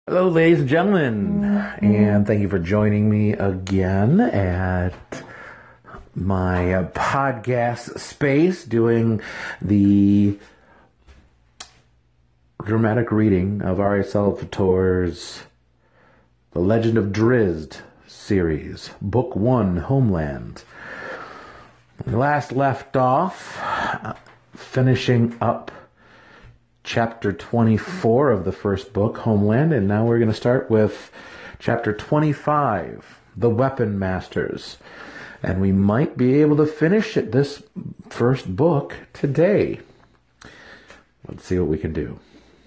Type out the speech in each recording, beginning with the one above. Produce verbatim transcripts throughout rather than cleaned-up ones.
Hello, ladies and gentlemen, and thank you for joining me again at my uh, podcast space doing the dramatic reading of Ari Salvatore's The Legend of Drizzt series, Book One, Homeland. We last left off uh, finishing up Chapter twenty-four of the first book, Homeland, and now we're going to start with Chapter twenty-five, The Weapon Masters. And we might be able to finish it, this first book today. Let's see what we can do.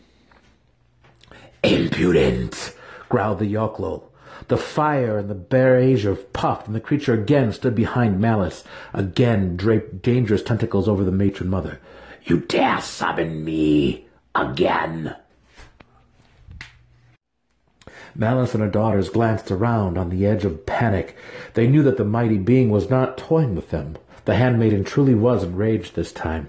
Impudent, growled the Yochlol. The fire and the brazier puffed, and the creature again stood behind Malice, again draped dangerous tentacles over the matron mother. You dare summon me again? Malice and her daughters glanced around on the edge of panic. They knew that the mighty being was not toying with them. The handmaiden truly was enraged this time.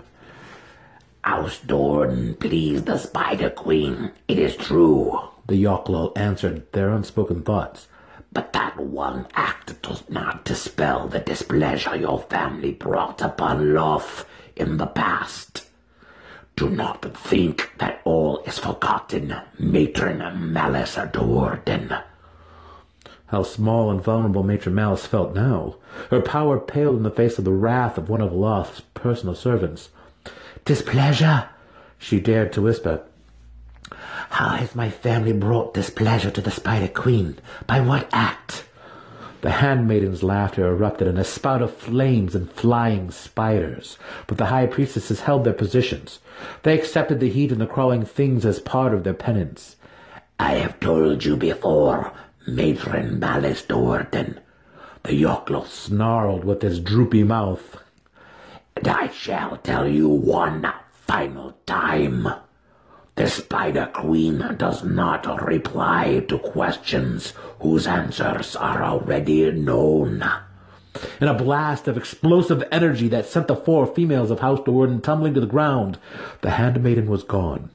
Ausdorn pleased the Spider Queen, it is true, the Yochlol answered their unspoken thoughts. But that one act does not dispel the displeasure your family brought upon Loth in the past. Do not think that all is forgotten, Matron Malice Do'Urden. How small and vulnerable Matron Malice felt now. Her power paled in the face of the wrath of one of Loth's personal servants. Displeasure, she dared to whisper. How has my family brought displeasure to the Spider Queen? By what act? The handmaiden's laughter erupted in a spout of flames and flying spiders, but the high priestesses held their positions. They accepted the heat and the crawling things as part of their penance. I have told you before, Matron Malice Do'Urden. The Yochlol snarled with his droopy mouth. And I shall tell you one final time. The Spider Queen does not reply to questions whose answers are already known. In a blast of explosive energy that sent the four females of House Do'Urden tumbling to the ground, the handmaiden was gone.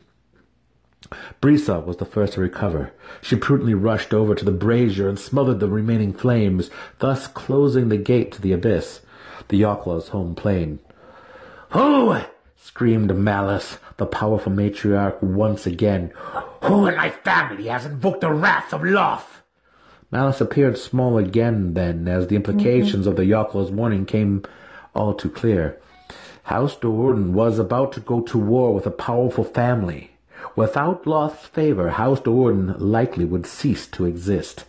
Brisa was the first to recover. She prudently rushed over to the brazier and smothered the remaining flames, thus closing the gate to the abyss, the Yochlol's home plane. Who? Screamed Malice, the powerful matriarch, once again. Who in my family has invoked the wrath of Loth? Malice appeared small again then, as the implications mm-hmm. of the Yochlol's warning came all too clear. House Do'Urden was about to go to war with a powerful family. Without Loth's favor, House Do'Urden likely would cease to exist.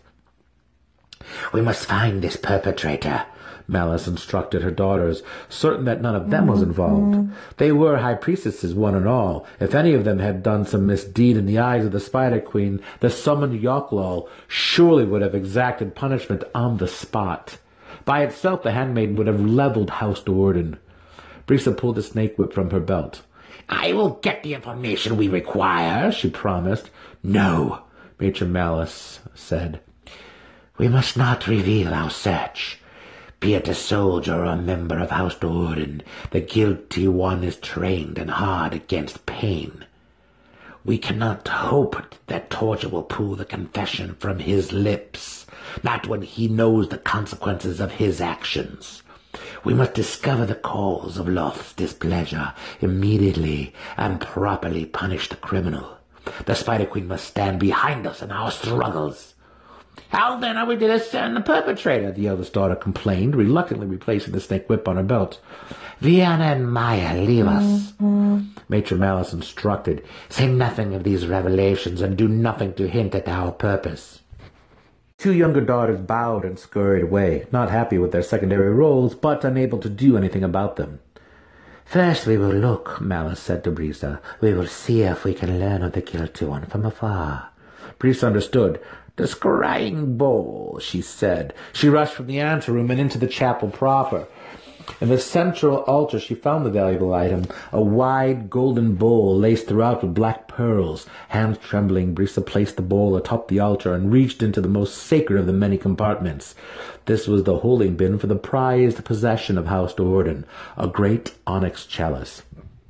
We must find this perpetrator, Malice instructed her daughters, certain that none of them was involved. They were high priestesses, one and all. If any of them had done some misdeed in the eyes of the Spider Queen, the summoned Yochlol surely would have exacted punishment on the spot. By itself, the handmaiden would have leveled House Do'Urden. Brisa pulled the snake whip from her belt. I will get the information we require, she promised. No, Matron Malice said. We must not reveal our search. Be it a soldier or a member of House Do'Urden, the guilty one is trained and hard against pain. We cannot hope that torture will pull the confession from his lips, not when he knows the consequences of his actions. We must discover the cause of Loth's displeasure immediately and properly punish the criminal. The Spider Queen must stand behind us in our struggles. How then are we to discern the perpetrator? The eldest daughter complained, reluctantly replacing the snake whip on her belt. Vienna and Maya, leave us, mm-hmm. Matron Malice instructed. Say nothing of these revelations and do nothing to hint at our purpose. Two younger daughters bowed and scurried away, not happy with their secondary roles, but unable to do anything about them. First we will look, Malice said to Brisa. We will see if we can learn of the guilty one from afar. Brisa understood. The scrying bowl, she said. She rushed from the anteroom and into the chapel proper. In the central altar she found the valuable item, a wide golden bowl laced throughout with black pearls. Hands trembling, Brisa placed the bowl atop the altar and reached into the most sacred of the many compartments. This was the holding bin for the prized possession of House Do'Urden, a great onyx chalice.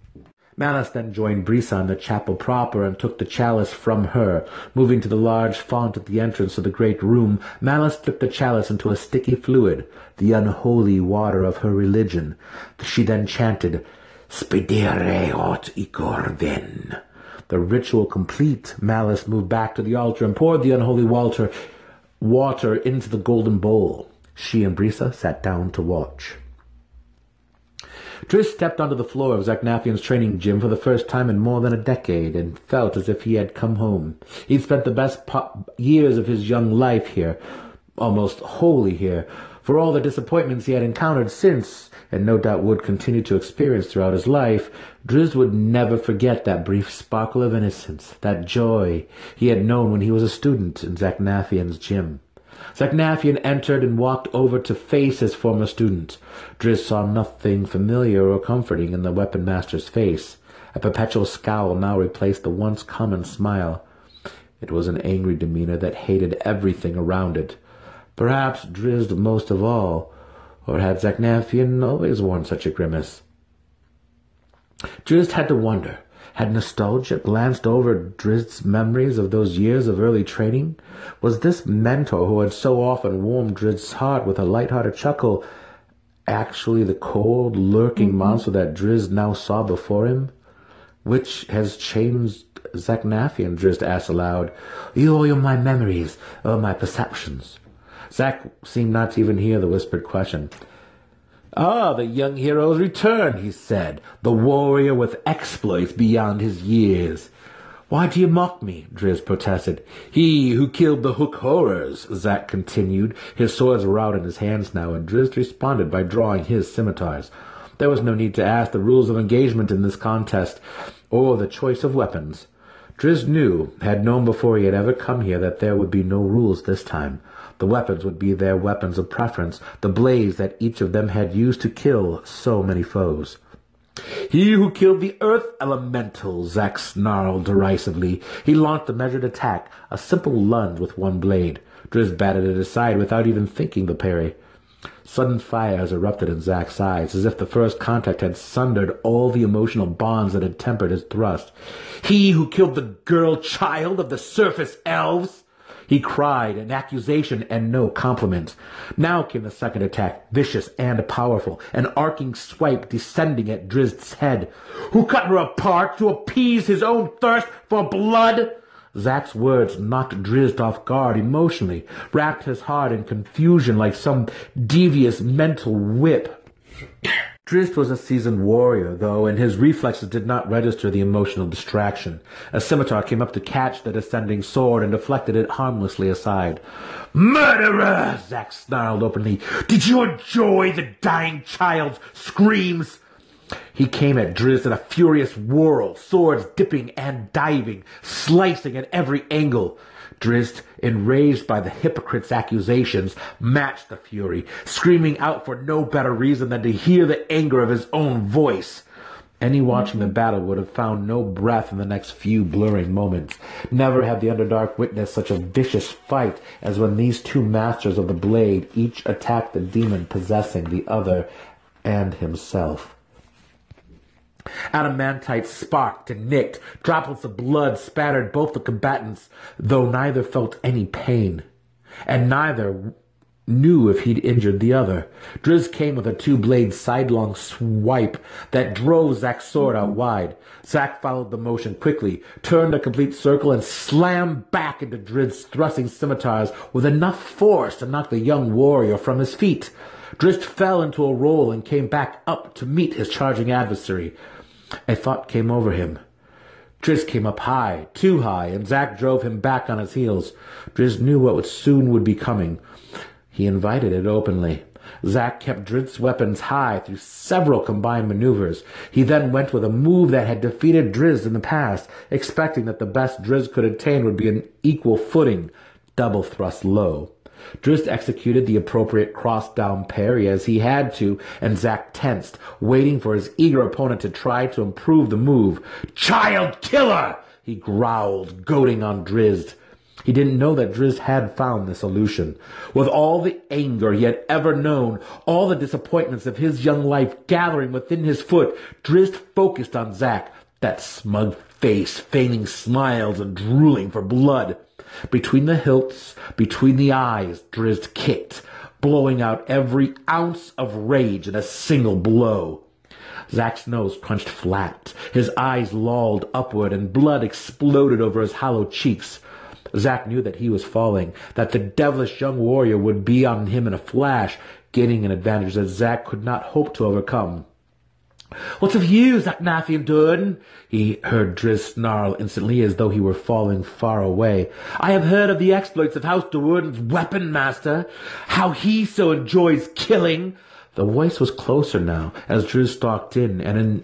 Malice then joined Brisa in the chapel proper and took the chalice from her. Moving to the large font at the entrance of the great room, Malice dipped the chalice into a sticky fluid, the unholy water of her religion. She then chanted, Spidere ot ichor ven. The ritual complete, Malice moved back to the altar and poured the unholy water, water into the golden bowl. She and Brisa sat down to watch. Drizzt stepped onto the floor of Zaknafion's training gym for the first time in more than a decade and felt as if he had come home. He'd spent the best po- years of his young life here, almost wholly here, for all the disappointments he had encountered since, and no doubt would continue to experience throughout his life. Drizzt would never forget that brief sparkle of innocence, that joy he had known when he was a student in Zaknafion's gym. Zaknafion entered and walked over to face his former student. Drizzt saw nothing familiar or comforting in the weapon master's face. A perpetual scowl now replaced the once common smile. It was an angry demeanor that hated everything around it. Perhaps Drizzt most of all, or had Zaknafion always worn such a grimace? Drizzt had to wonder. Had nostalgia glanced over Drizzt's memories of those years of early training? Was this mentor who had so often warmed Drizzt's heart with a light-hearted chuckle actually the cold, lurking mm-hmm. monster that Drizzt now saw before him? Which has changed Zaknafion? Drizzt asked aloud. You or my memories, or my perceptions? Zack seemed not to even hear the whispered question. Ah, the young hero's return, he said, the warrior with exploits beyond his years. Why do you mock me? Drizzt protested. He who killed the Hook Horrors, Zack continued. His swords were out in his hands now, and Drizzt responded by drawing his scimitars. There was no need to ask the rules of engagement in this contest, or the choice of weapons. Drizzt knew, had known before he had ever come here, that there would be no rules this time. The weapons would be their weapons of preference, the blades that each of them had used to kill so many foes. He who killed the earth elemental, Zack snarled derisively. He launched a measured attack, a simple lunge with one blade. Drizzt batted it aside without even thinking the parry. Sudden fires erupted in Zack's eyes, as if the first contact had sundered all the emotional bonds that had tempered his thrust. He who killed the girl-child of the surface elves! He cried, an accusation and no compliment. Now came the second attack, vicious and powerful, an arcing swipe descending at Drizzt's head. Who cut her apart to appease his own thirst for blood? Zack's words knocked Drizzt off guard emotionally, wrapped his heart in confusion like some devious mental whip. Drizzt was a seasoned warrior, though, and his reflexes did not register the emotional distraction. A scimitar came up to catch the descending sword and deflected it harmlessly aside. "Murderer!" Zack snarled openly. "Did you enjoy the dying child's screams?" He came at Drizzt in a furious whirl, swords dipping and diving, slicing at every angle. Drizzt, enraged by the hypocrite's accusations, matched the fury, screaming out for no better reason than to hear the anger of his own voice. Any watching the battle would have found no breath in the next few blurring moments. Never had the Underdark witnessed such a vicious fight as when these two masters of the blade each attacked the demon possessing the other and himself. Adamantite sparked and nicked. Droplets of blood spattered both the combatants, though neither felt any pain, and neither knew if he'd injured the other. Drizzt came with a two-blade sidelong swipe that drove Zack's sword out wide. Zack followed the motion quickly, turned a complete circle, and slammed back into Drizzt's thrusting scimitars with enough force to knock the young warrior from his feet. Drizzt fell into a roll and came back up to meet his charging adversary. A thought came over him. Drizzt came up high, too high, and Zack drove him back on his heels. Drizzt knew what soon would be coming. He invited it openly. Zack kept Drizzt's weapons high through several combined maneuvers. He then went with a move that had defeated Drizzt in the past, expecting that the best Drizzt could attain would be an equal footing, double thrust low. Drizzt executed the appropriate cross-down parry as he had to, and Zack tensed, waiting for his eager opponent to try to improve the move. "Child killer!" he growled, goading on Drizzt. He didn't know that Drizzt had found the solution. With all the anger he had ever known, all the disappointments of his young life gathering within his foot, Drizzt focused on Zack, that smug face feigning smiles and drooling for blood. Between the hilts, between the eyes, Drizzt kicked, blowing out every ounce of rage in a single blow. Zack's nose crunched flat, his eyes lolled upward, and blood exploded over his hollow cheeks. Zack knew that he was falling, that the devilish young warrior would be on him in a flash, gaining an advantage that Zack could not hope to overcome. "What of you, Zaknafein Durin?" he heard Drizzt snarl instantly, as though he were falling far away. "I have heard of the exploits of House Durin's weapon master, how he so enjoys killing." The voice was closer now, as Drizzt stalked in, and in,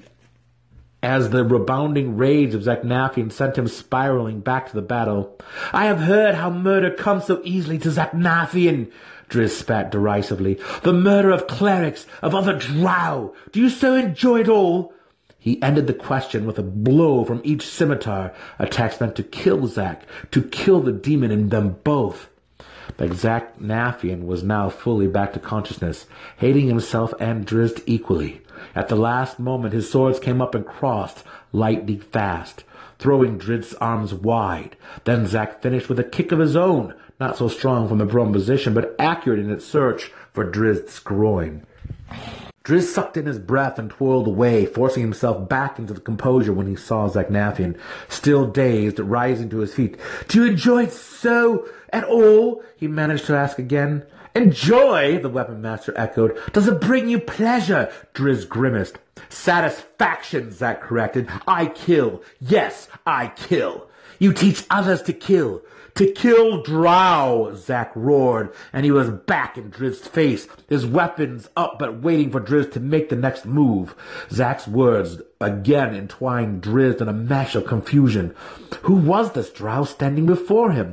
as the rebounding rage of Zaknafein sent him spiraling back to the battle. "I have heard how murder comes so easily to Zaknafein," Drizzt spat derisively. "The murder of clerics, of other drow. Do you so enjoy it all?" He ended the question with a blow from each scimitar, attacks meant to kill Zack, to kill the demon in them both. But Zaknafein was now fully back to consciousness, hating himself and Drizzt equally. At the last moment his swords came up and crossed, lightning fast, throwing Drizzt's arms wide. Then Zack finished with a kick of his own, not so strong from a prone position, but accurate in its search for Drizzt's groin. Drizzt sucked in his breath and twirled away, forcing himself back into the composure when he saw Zaknafein, still dazed, rising to his feet. "Do you enjoy it so at all?" he managed to ask again. "Enjoy?" the weapon master echoed. "Does it bring you pleasure?" Drizzt grimaced. "Satisfaction," Zack corrected. "I kill. Yes, I kill." "You teach others to kill." "To kill drow," Zack roared, and he was back in Drizzt's face, his weapons up but waiting for Drizzt to make the next move. Zack's words again entwined Drizzt in a mesh of confusion. Who was this drow standing before him?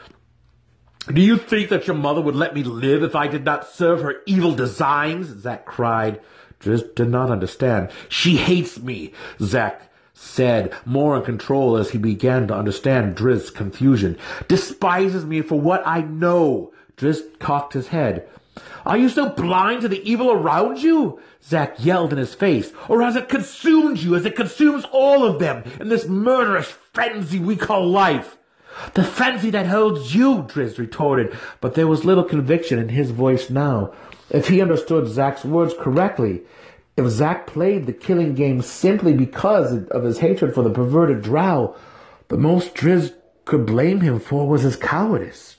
"Do you think that your mother would let me live if I did not serve her evil designs?" Zack cried. Drizzt did not understand. "She hates me," Zack said, more in control as he began to understand Drizzt's confusion. "Despises me for what I know." Drizzt cocked his head. "Are you so blind to the evil around you?" Zack yelled in his face. "Or has it consumed you as it consumes all of them in this murderous frenzy we call life?" "The frenzy that holds you," Drizzt retorted, but there was little conviction in his voice now. If he understood Zack's words correctly, if Zack played the killing game simply because of his hatred for the perverted drow, the most Drizzt could blame him for was his cowardice.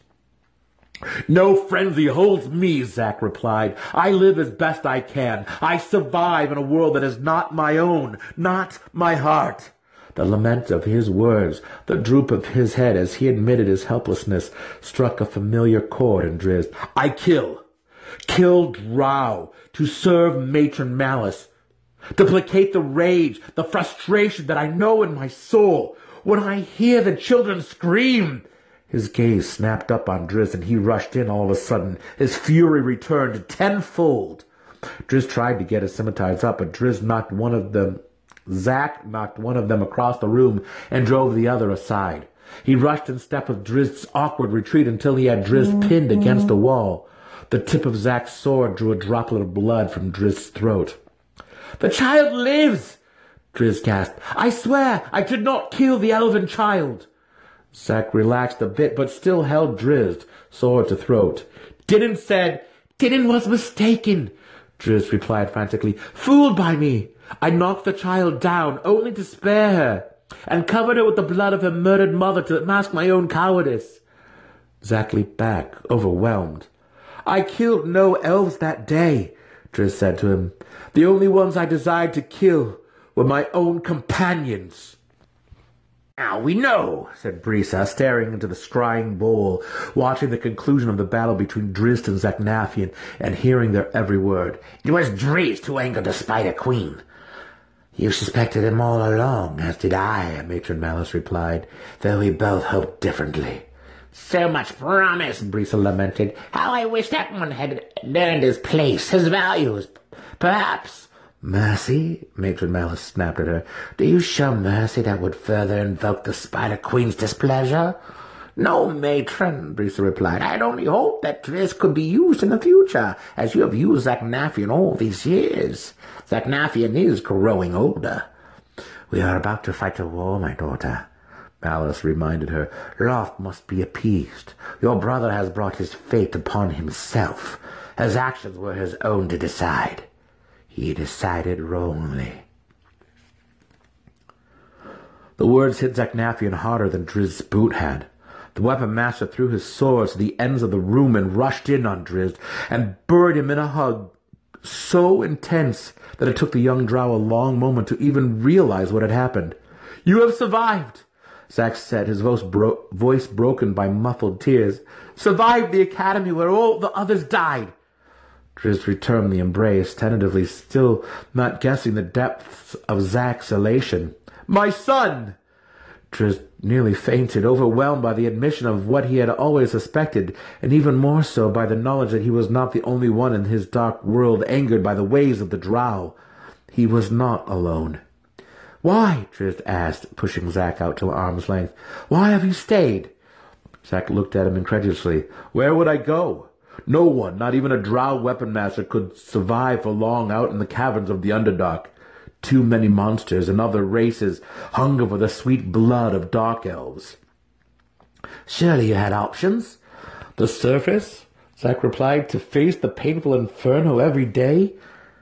"No frenzy holds me," Zack replied. "I live as best I can. I survive in a world that is not my own, not my heart." The lament of his words, the droop of his head as he admitted his helplessness, struck a familiar chord in Drizzt. "I kill. Kill drow, to serve Matron Malice, to placate the rage, the frustration that I know in my soul. When I hear the children scream—" His gaze snapped up on Drizzt, and he rushed in all of a sudden. His fury returned tenfold. Drizzt tried to get his scimitars up, but Drizzt knocked one of them. Zack knocked one of them across the room and drove the other aside. He rushed in step with Drizzt's awkward retreat until he had Drizzt pinned against a wall. The tip of Zack's sword drew a droplet of blood from Drizzt's throat. "The child lives!" Drizzt gasped. "I swear I did not kill the elven child." Zack relaxed a bit, but still held Drizzt, sword to throat. "Didn't said, Didn't was mistaken," Drizzt replied frantically. "Fooled by me. I knocked the child down, only to spare her, and covered her with the blood of her murdered mother to mask my own cowardice." Zack leaped back, overwhelmed. "I killed no elves that day," Drizzt said to him. "The only ones I desired to kill were my own companions." "Now we know," said Brisa, staring into the scrying bowl, watching the conclusion of the battle between Drizzt and Zaknafein, and hearing their every word. "It was Drizzt who angered the Spider Queen." "You suspected him all along, as did I," Matron Malice replied, "though we both hoped differently." "So much promise," Brisa lamented. "How I wish that one had learned his place, his values, perhaps." "Mercy?" Matron Malice snapped at her. "Do you show mercy that would further invoke the Spider Queen's displeasure?" "No, Matron," Brisa replied. "I'd only hope that Drizzt could be used in the future, as you have used Zaknafein all these years. Zaknafein is growing older." We are about to fight a war, my daughter, Malice reminded her. Wrath must be appeased. Your brother has brought his fate upon himself. His actions were his own to decide. He decided wrongly. The words hit Zaknaphian harder than Drizzt's boot had. The weapon master threw his sword to the ends of the room and rushed in on Drizzt and buried him in a hug so intense that it took the young drow a long moment to even realize what had happened. "You have survived," Zack said, his voice, bro- voice broken by muffled tears. "Survived the academy where all the others died." Drizzt returned the embrace, tentatively, still not guessing the depths of Zack's elation. "My son!" Drizzt nearly fainted, overwhelmed by the admission of what he had always suspected, and even more so by the knowledge that he was not the only one in his dark world angered by the ways of the drow. He was not alone. "Why?" Drizzt asked, pushing Zack out to arm's length. "Why have you stayed?" Zack looked at him incredulously. "Where would I go? No one, not even a drow weapon master, could survive for long out in the caverns of the Underdark. Too many monsters and other races hunger for the sweet blood of dark elves." "Surely you had options?" "The surface," Zack replied, "to face the painful inferno every day."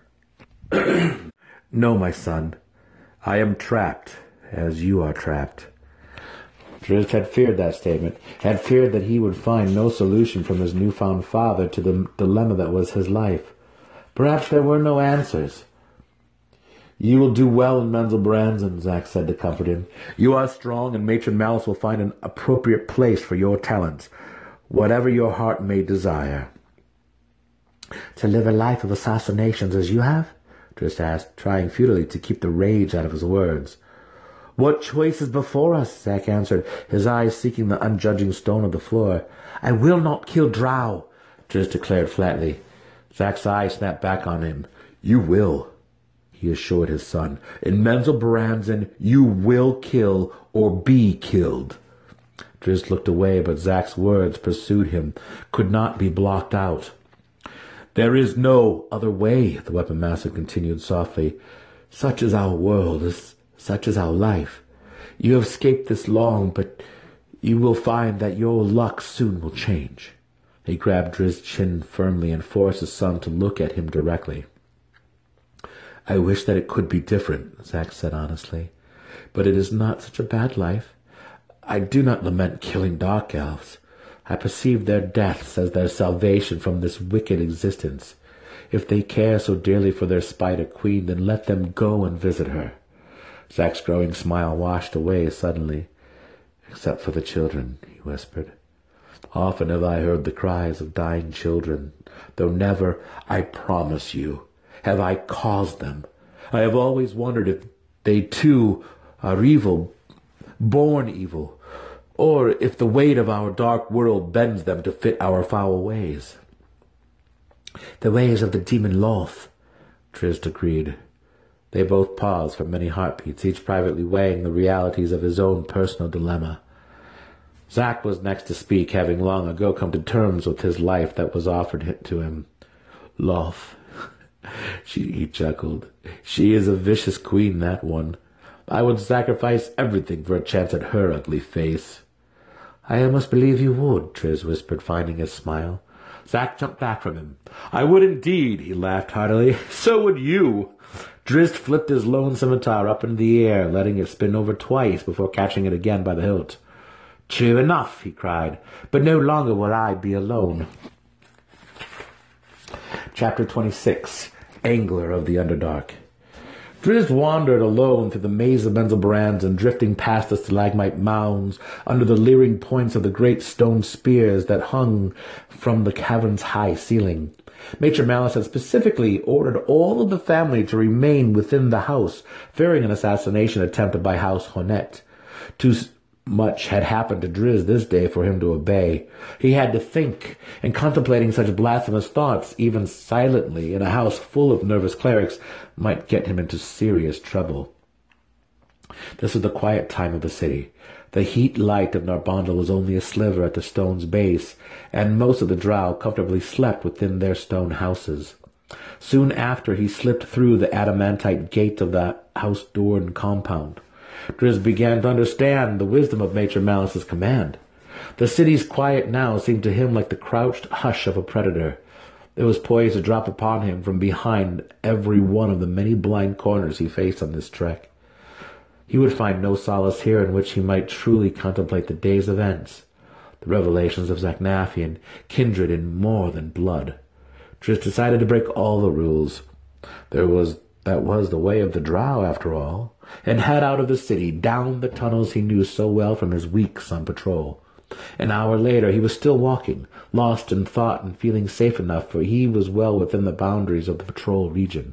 "No, my son. I am trapped, as you are trapped." Drizzt had feared that statement, had feared that he would find no solution from his newfound father to the dilemma that was his life. Perhaps there were no answers. "You will do well in Menzoberranzan," Zack said to comfort him. "You are strong, and Matron Malice will find an appropriate place for your talents, whatever your heart may desire." "To live a life of assassinations as you have?" Drizzt asked, trying futilely to keep the rage out of his words. "What choice is before us?" Zack answered, his eyes seeking the unjudging stone of the floor. "I will not kill drow," Drizzt declared flatly. Zack's eyes snapped back on him. "You will," he assured his son. "In Menzoberranzan, you will kill or be killed." Drizzt looked away, but Zack's words pursued him, could not be blocked out. "There is no other way," the weapon master continued softly. "Such is our world, such is our life. You have escaped this long, but you will find that your luck soon will change." He grabbed Drizzt's chin firmly and forced his son to look at him directly. "I wish that it could be different," Zack said honestly. "But it is not such a bad life. I do not lament killing dark elves. I perceive their deaths as their salvation from this wicked existence. If they care so dearly for their Spider Queen, then let them go and visit her." Zack's growing smile washed away suddenly. "Except for the children," he whispered. "Often have I heard the cries of dying children, though never, I promise you, have I caused them. I have always wondered if they too are evil, born evil, or if the weight of our dark world bends them to fit our foul ways." "The ways of the demon Loth," Drizzt agreed. They both paused for many heartbeats, each privately weighing the realities of his own personal dilemma. Zack was next to speak, having long ago come to terms with his life that was offered to him. "Loth," she, he chuckled. "She is a vicious queen, that one. I would sacrifice everything for a chance at her ugly face." "I almost believe you would," Drizzt whispered, finding his smile. Zack jumped back from him. "I would indeed," he laughed heartily. "So would you." Drizzt flipped his lone scimitar up into the air, letting it spin over twice before catching it again by the hilt. "True enough," he cried, "but no longer will I be alone." Chapter twenty-six. Angler of the Underdark. Drizzt wandered alone through the maze of Menzoberranzan, drifting past the stalagmite mounds, under the leering points of the great stone spears that hung from the cavern's high ceiling. Matron Malice had specifically ordered all of the family to remain within the house, fearing an assassination attempted by House Honnet. Too much had happened to Drizzt this day for him to obey. He had to think, and contemplating such blasphemous thoughts, even silently, in a house full of nervous clerics, might get him into serious trouble. This was the quiet time of the city. The heat light of Narbonda was only a sliver at the stone's base, and most of the drow comfortably slept within their stone houses. Soon after, he slipped through the adamantite gate of the House Doran compound. Drizzt began to understand the wisdom of Matron Malice's command. The city's quiet now seemed to him like the crouched hush of a predator. It was poised to drop upon him from behind every one of the many blind corners he faced on this trek. He would find no solace here in which he might truly contemplate the day's events, the revelations of Zaknaffian, kindred in more than blood. Drizzt decided to break all the rules. There was that was the way of the Drow, after all, and head out of the city, down the tunnels he knew so well from his weeks on patrol. An hour later he was still walking, lost in thought and feeling safe enough, for he was well within the boundaries of the patrol region.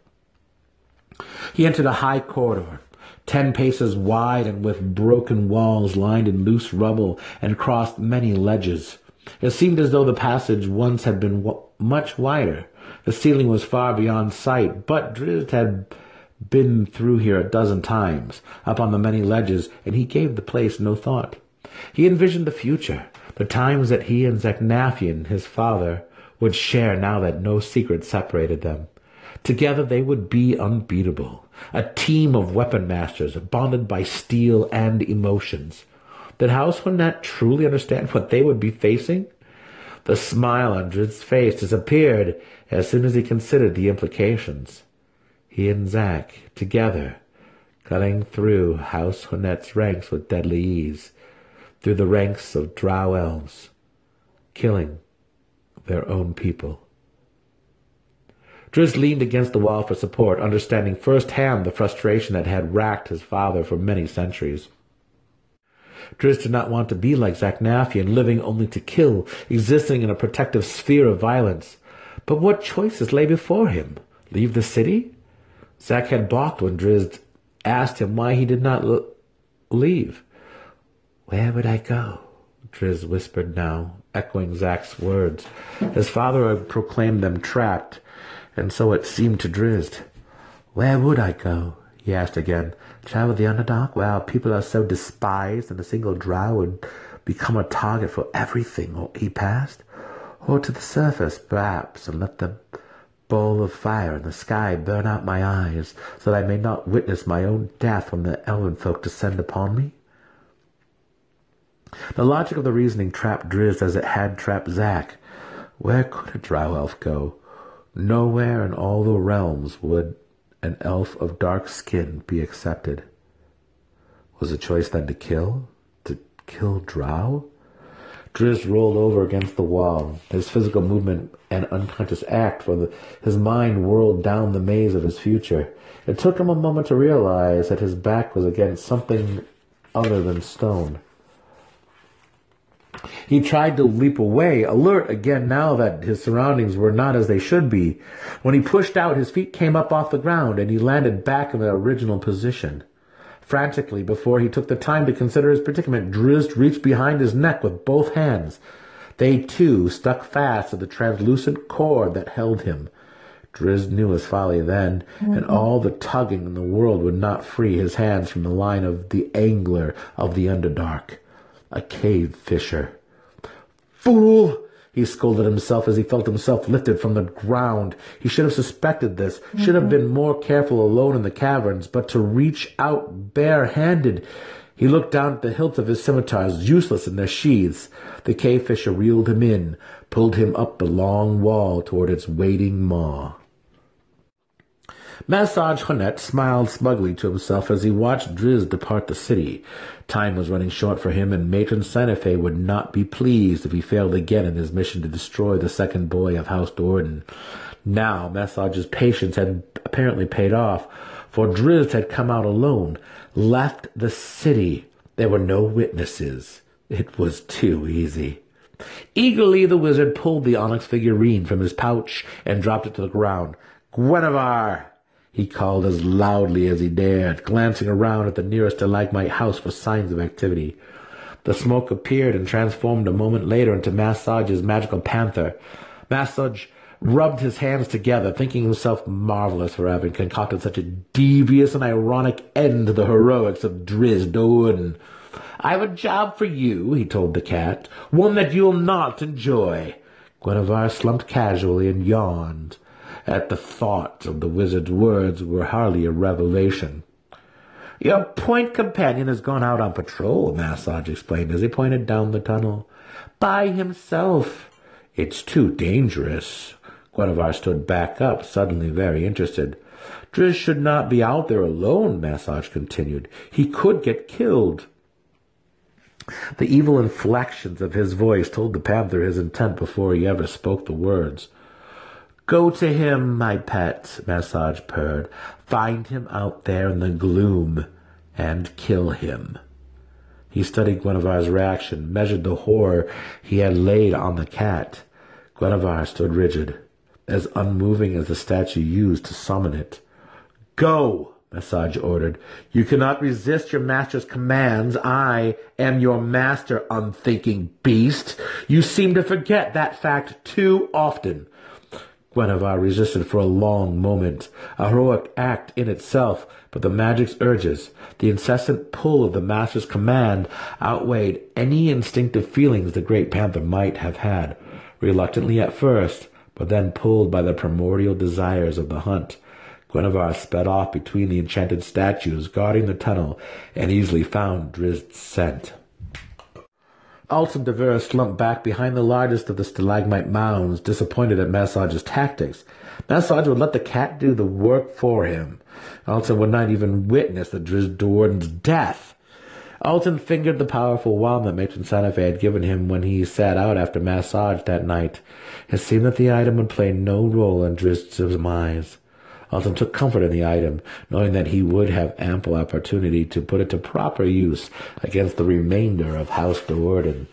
He entered a high corridor, ten paces wide and with broken walls lined in loose rubble, and crossed many ledges. It seemed as though the passage once had been w- much wider. The ceiling was far beyond sight, but Drizzt had been through here a dozen times, up on the many ledges, and he gave the place no thought. He envisioned the future, the times that he and Zaknaffian, his father, would share now that no secret separated them. Together they would be unbeatable, a team of weapon masters bonded by steel and emotions. Did House Hunett truly understand what they would be facing? The smile on Drizzt's face disappeared as soon as he considered the implications. He and Zack, together, cutting through House Hunett's ranks with deadly ease, through the ranks of drow elves, killing their own people. Drizzt leaned against the wall for support, understanding firsthand the frustration that had racked his father for many centuries. Drizzt did not want to be like Zaknaffian, living only to kill, existing in a protective sphere of violence. But what choices lay before him? Leave the city? Zack had balked when Drizzt asked him why he did not l- leave. "Where would I go?" Drizzt whispered now, echoing Zack's words. His father had proclaimed them trapped, and so it seemed to Drizzt. "Where would I go?" he asked again. "Travel the Underdark, where our people are so despised and a single drow would become a target for everything he passed? Or to the surface, perhaps, and let the bowl of fire in the sky burn out my eyes, so that I may not witness my own death when the elven folk descend upon me?" The logic of the reasoning trapped Drizzt as it had trapped Zack. Where could a drow elf go? Nowhere in all the realms would an elf of dark skin be accepted. Was the choice then to kill? To kill drow? Drizzt rolled over against the wall, his physical movement an unconscious act, for the, his mind whirled down the maze of his future. It took him a moment to realize that his back was against something other than stone. He tried to leap away, alert again now that his surroundings were not as they should be. When he pushed out, his feet came up off the ground, and he landed back in their original position. Frantically, before he took the time to consider his predicament, Drizzt reached behind his neck with both hands. They, too, stuck fast to the translucent cord that held him. Drizzt knew his folly then, mm-hmm. and all the tugging in the world would not free his hands from the line of the angler of the Underdark. A cave fisher. "Fool!" he scolded himself as he felt himself lifted from the ground. He should have suspected this, mm-hmm. should have been more careful alone in the caverns, but to reach out bare-handed. He looked down at the hilts of his scimitars, useless in their sheaths. The cave fisher reeled him in, pulled him up the long wall toward its waiting maw. Massage Hunett smiled smugly to himself as he watched Drizzt depart the city. Time was running short for him, and Matron Sanafe would not be pleased if he failed again in his mission to destroy the second boy of House Doran. Now Massage's patience had apparently paid off, for Drizzt had come out alone, left the city. There were no witnesses. It was too easy. Eagerly the wizard pulled the onyx figurine from his pouch and dropped it to the ground. "Gwennevar!" he called as loudly as he dared, glancing around at the nearest stalagmite house for signs of activity. The smoke appeared and transformed a moment later into Massage's magical panther. Massage rubbed his hands together, thinking himself marvelous for having concocted such a devious and ironic end to the heroics of Drizzt Do'Urden. "I have a job for you," he told the cat, "one that you'll not enjoy." Gwennevar slumped casually and yawned. at the thought of the wizard's words were hardly a revelation. "Your point companion has gone out on patrol," Massage explained as he pointed down the tunnel. "By himself. It's too dangerous." Guinevere stood back up, suddenly very interested. "Drizzt should not be out there alone," Massage continued. "He could get killed." The evil inflections of his voice told the panther his intent before he ever spoke the words. "Go to him, my pet," Massage purred. "Find him out there in the gloom and kill him." He studied Guinevere's reaction, measured the horror he had laid on the cat. Guinevere stood rigid, as unmoving as the statue used to summon it. "Go!" Massage ordered. "You cannot resist your master's commands. I am your master, unthinking beast. You seem to forget that fact too often." Guinevere resisted for a long moment, a heroic act in itself, but the magic's urges, the incessant pull of the master's command, outweighed any instinctive feelings the great panther might have had. Reluctantly at first, but then pulled by the primordial desires of the hunt, Guinevere sped off between the enchanted statues guarding the tunnel and easily found Drizzt's scent. Alton Devere slumped back behind the largest of the stalagmite mounds, disappointed at Massage's tactics. Massage would let the cat do the work for him. Alton would not even witness the Drizzt Do'Urden's death. Alton fingered the powerful wand that Matron Santa Fe had given him when he sat out after Massage that night. It seemed that the item would play no role in Drizzt's demise. Alton took comfort in the item, knowing that he would have ample opportunity to put it to proper use against the remainder of House Do'Urden.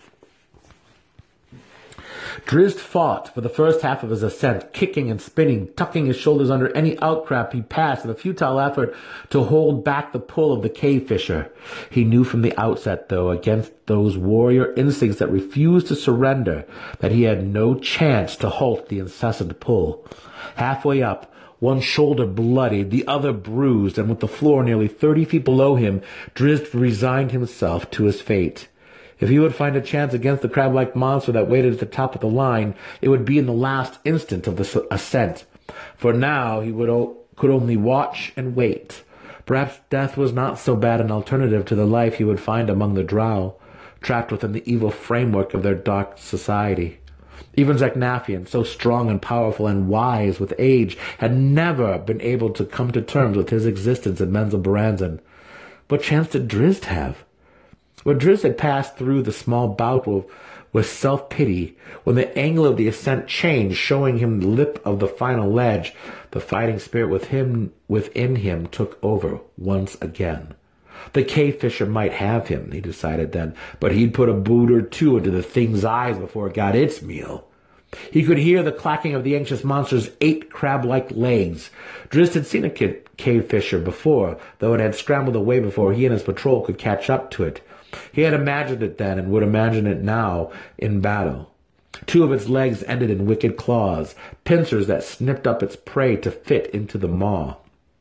Drizzt fought for the first half of his ascent, kicking and spinning, tucking his shoulders under any outcrop he passed in a futile effort to hold back the pull of the cave-fisher. He knew from the outset, though, against those warrior instincts that refused to surrender, that he had no chance to halt the incessant pull. Halfway up, one shoulder bloodied, the other bruised, and with the floor nearly thirty feet below him, Drizzt resigned himself to his fate. If he would find a chance against the crab-like monster that waited at the top of the line, it would be in the last instant of the ascent. For now he would o- could only watch and wait. Perhaps death was not so bad an alternative to the life he would find among the drow, trapped within the evil framework of their dark society. Even Zaknaphian, so strong and powerful and wise with age, had never been able to come to terms with his existence in Menzoberranzan. What chance did Drizzt have? When Drizzt had passed through the small bout with, with self-pity, when the angle of the ascent changed, showing him the lip of the final ledge, the fighting spirit with him, within him took over once again. The cave-fisher might have him, he decided then, but he'd put a boot or two into the thing's eyes before it got its meal. He could hear the clacking of the anxious monster's eight crab-like legs. Drizzt had seen a cave-fisher before, though it had scrambled away before he and his patrol could catch up to it. He had imagined it then and would imagine it now in battle. Two of its legs ended in wicked claws, pincers that snipped up its prey to fit into the maw.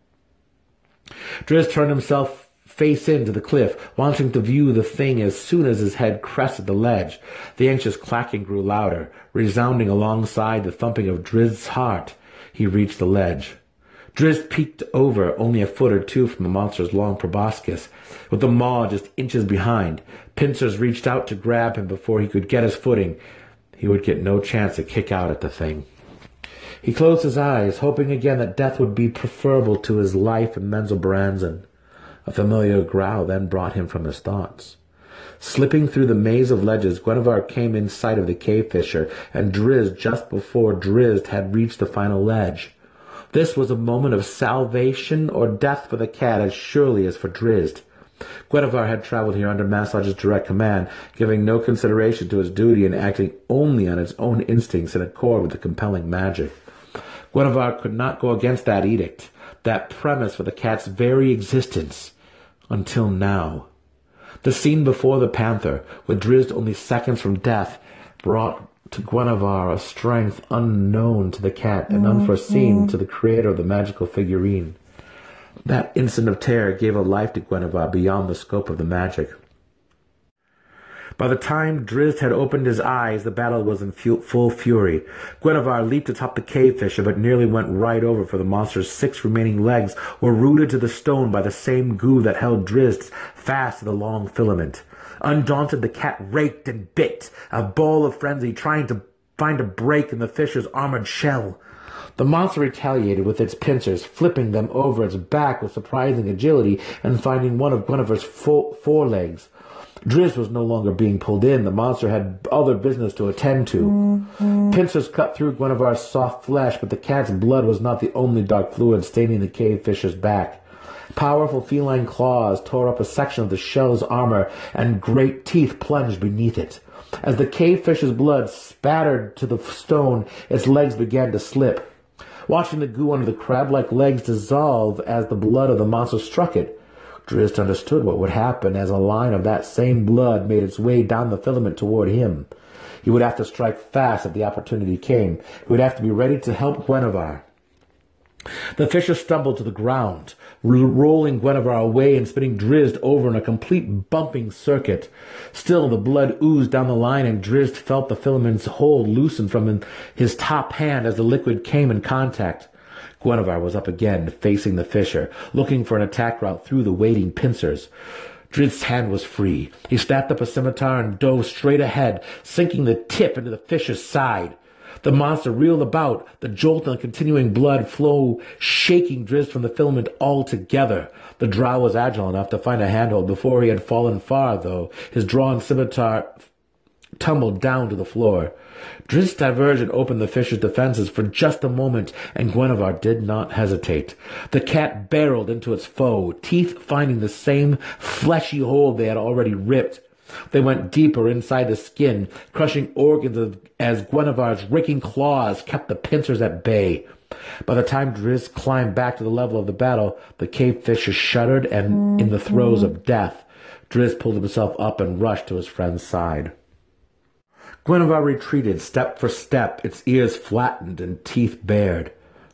Drizzt turned himself face into the cliff, wanting to view the thing as soon as his head crested the ledge. The anxious clacking grew louder, resounding alongside the thumping of Drizzt's heart. He reached the ledge. Drizzt peeked over only a foot or two from the monster's long proboscis, with the maw just inches behind. Pincers reached out to grab him before he could get his footing. He would get no chance to kick out at the thing. He closed his eyes, hoping again that death would be preferable to his life in Menzoberranzan. A familiar growl then brought him from his thoughts. Slipping through the maze of ledges, Guinevere came in sight of the cave-fisher, and Drizzt just before Drizzt had reached the final ledge. This was a moment of salvation or death for the cat as surely as for Drizzt. Guinevere had travelled here under Massage's direct command, giving no consideration to its duty and acting only on its own instincts in accord with the compelling magic. Guinevere could not go against that edict, that premise for the cat's very existence, until now. The scene before the panther, with Drizzt only seconds from death, brought to Guinevere a strength unknown to the cat and unforeseen to the creator of the magical figurine. That instant of terror gave a life to Guinevere beyond the scope of the magic. By the time Drizzt had opened his eyes, the battle was in fu- full fury. Guenhwyvar leaped atop the cave-fisher, but nearly went right over, for the monster's six remaining legs were rooted to the stone by the same goo that held Drizzt fast to the long filament. Undaunted, the cat raked and bit, a ball of frenzy, trying to find a break in the fisher's armored shell. The monster retaliated with its pincers, flipping them over its back with surprising agility and finding one of Guinevar's fo- forelegs. Drizzt was no longer being pulled in. The monster had other business to attend to. Mm-hmm. Pincers cut through Guinevar's soft flesh, but the cat's blood was not the only dark fluid staining the cave fisher's back. Powerful feline claws tore up a section of the shell's armor, and great teeth plunged beneath it. As the cave fisher's blood spattered to the stone, its legs began to slip. Watching the goo under the crab-like legs dissolve as the blood of the monster struck it, Drizzt understood what would happen as a line of that same blood made its way down the filament toward him. He would have to strike fast if the opportunity came. He would have to be ready to help Guenhwyvar. The fisher stumbled to the ground, rolling Guenhwyvar away and spinning Drizzt over in a complete bumping circuit. Still, the blood oozed down the line, and Drizzt felt the filament's hold loosen from his top hand as the liquid came in contact. Guenhwyvar was up again, facing the fisher, looking for an attack route through the waiting pincers. Drizzt's hand was free. He snapped up a scimitar and dove straight ahead, sinking the tip into the fisher's side. The monster reeled about, the jolt and continuing blood flow shaking Drizzt from the filament altogether. The drow was agile enough to find a handhold before he had fallen far, though. His drawn scimitar tumbled down to the floor. Drizzt's diversion opened the fisher's defenses for just a moment, and Guenhwyvar did not hesitate. The cat barreled into its foe, teeth finding the same fleshy hold they had already ripped. They went deeper inside the skin, crushing organs of, as Guenhwyvar's raking claws kept the pincers at bay. By the time Drizzt climbed back to the level of the battle, the cave fisher shuddered and in the throes of death. Drizzt pulled himself up and rushed to his friend's side. Guenhwyvar retreated step for step, its ears flattened and teeth bared.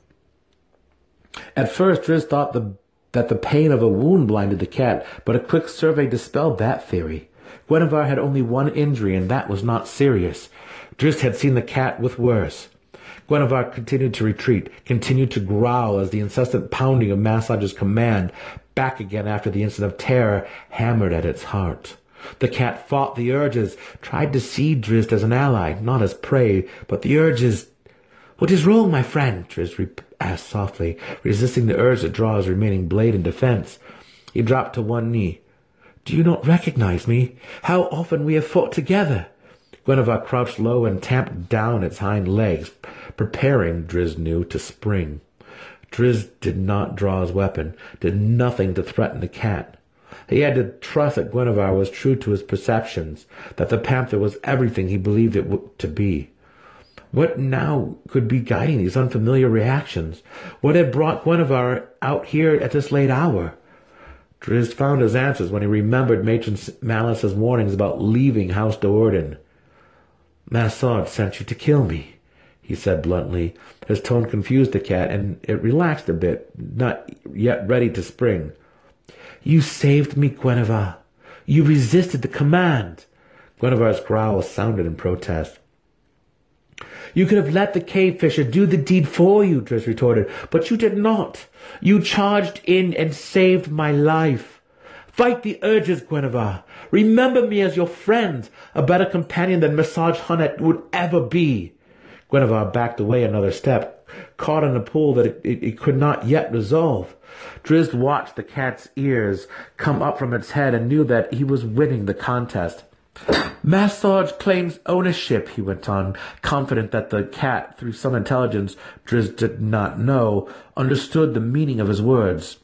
At first, Drizzt thought the, that the pain of a wound blinded the cat, but a quick survey dispelled that theory. Guenhwyvar had only one injury, and that was not serious. Drizzt had seen the cat with worse. Guenhwyvar continued to retreat, continued to growl as the incessant pounding of Massag's command, back again after the instant of terror, hammered at its heart. The cat fought the urges, tried to see Drizzt as an ally, not as prey, but the urges... "What is wrong, my friend?" Drizzt re- asked softly, resisting the urge to draw his remaining blade in defense. He dropped to one knee. "Do you not recognize me? How often we have fought together!" Guenhwyvar crouched low and tamped down its hind legs, preparing, Drizzt knew, to spring. Drizzt did not draw his weapon, did nothing to threaten the cat. He had to trust that Guenhwyvar was true to his perceptions, that the panther was everything he believed it w- to be. What now could be guiding these unfamiliar reactions? What had brought Guenhwyvar out here at this late hour? Drizzt found his answers when he remembered Matron Malice's warnings about leaving House Do'Urden. "Massage sent you to kill me," he said bluntly. His tone confused the cat, and it relaxed a bit, not yet ready to spring. "You saved me, Guenhwyvar. You resisted the command." Guenhwyvar's growl sounded in protest. "You could have let the cave fisher do the deed for you," Drizzt retorted, "but you did not. You charged in and saved my life. Fight the urges, Guenhwyvar. Remember me as your friend, a better companion than Massage Hunnet would ever be." Guenhwyvar backed away another step, caught in a pull that it, it, it could not yet resolve. Drizzt watched the cat's ears come up from its head and knew that he was winning the contest. "Massage claims ownership," he went on, confident that the cat, through some intelligence Drizzt did not know, understood the meaning of his words.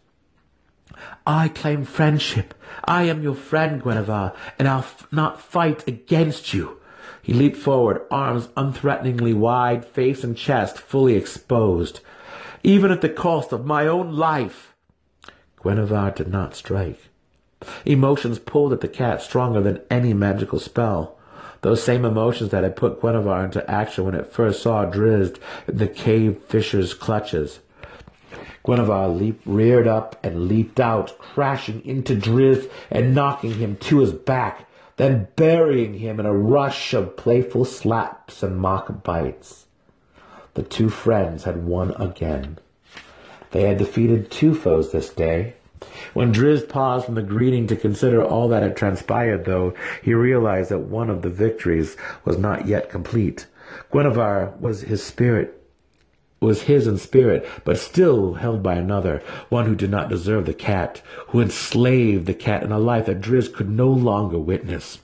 "I claim friendship. I am your friend, Guenhwyvar, and I'll f- not fight against you." He leaped forward, arms unthreateningly wide, face and chest fully exposed. "Even at the cost of my own life." Guenhwyvar did not strike. Emotions pulled at the cat stronger than any magical spell. Those same emotions that had put Guenhwyvar into action when it first saw Drizzt in the cave fisher's clutches. Guenhwyvar leaped, reared up and leaped out, crashing into Drizzt and knocking him to his back. then burying him in a rush of playful slaps and mock bites. The two friends had won again. They had defeated two foes this day. When Drizzt paused from the greeting to consider all that had transpired, though, he realized that one of the victories was not yet complete. Guinevere was his spirit, was his in spirit, but still held by another, one who did not deserve the cat, who enslaved the cat in a life that Drizzt could no longer witness.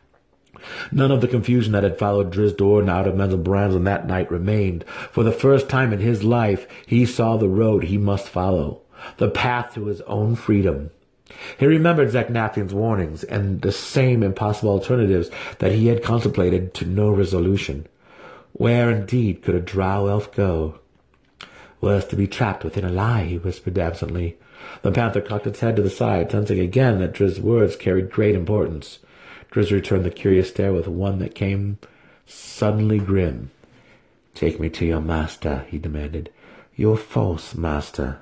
None of the confusion that had followed Drizzt Do'Urden out of Menzoberranzan that night remained. For the first time in his life, he saw the road he must follow, the path to his own freedom. He remembered Zaknafion's warnings and the same impossible alternatives that he had contemplated to no resolution. Where, indeed, could a drow elf go? Worse to be trapped within a lie, he whispered absently. The panther cocked its head to the side, sensing again that Drizzt's words carried great importance. Drizzt returned the curious stare with one that came suddenly grim. "Take me to your master," he demanded. "Your false master."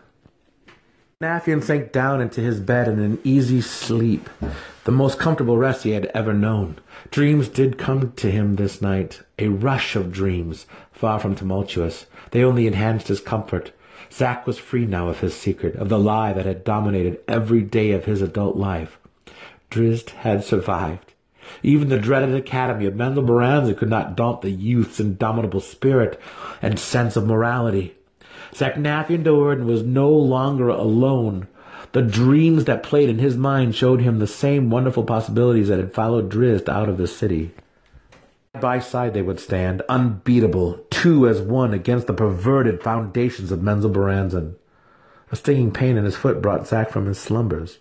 Nafion sank down into his bed in an easy sleep, the most comfortable rest he had ever known. Dreams did come to him this night, a rush of dreams, far from tumultuous. They only enhanced his comfort. Zack was free now of his secret, of the lie that had dominated every day of his adult life. Drizzt had survived. Even the dreaded Academy of Menzoberranzan could not daunt the youth's indomitable spirit and sense of morality. Zaknafion Do'Urden was no longer alone. The dreams that played in his mind showed him the same wonderful possibilities that had followed Drizzt out of the city. Side by side they would stand, unbeatable, two as one against the perverted foundations of Menzoberranzan. A stinging pain in his foot brought Zack from his slumbers.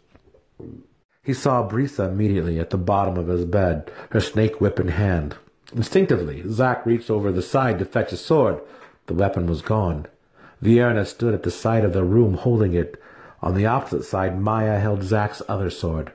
He saw Brisa immediately at the bottom of his bed, her snake whip in hand. Instinctively, Zack reached over the side to fetch his sword. The weapon was gone. Vierna stood at the side of the room holding it. On the opposite side, Maya held Zack's other sword.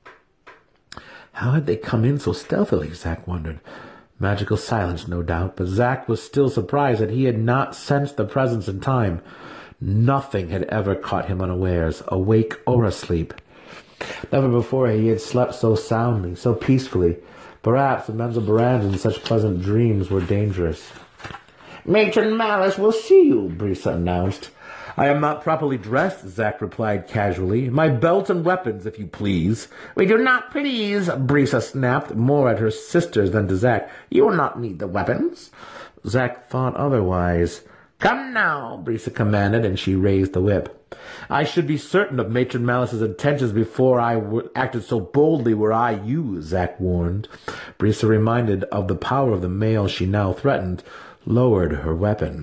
How had they come in so stealthily, Zack wondered. Magical silence, no doubt, but Zack was still surprised that he had not sensed the presence in time. Nothing had ever caught him unawares, awake or asleep. Never before he had slept so soundly, so peacefully. Perhaps in Menzoberranzan such pleasant dreams were dangerous. "Matron Malice will see you," Brisa announced. "I am not properly dressed," Zack replied casually. "My belt and weapons, if you please." "We do not please," Brisa snapped, more at her sisters than to Zack. "You will not need the weapons." Zack thought otherwise. "Come now," Brisa commanded, and she raised the whip. "I should be certain of Matron Malice's intentions before I w- acted so boldly were I you," Zack warned. Brisa, reminded of the power of the male she now threatened, lowered her weapon.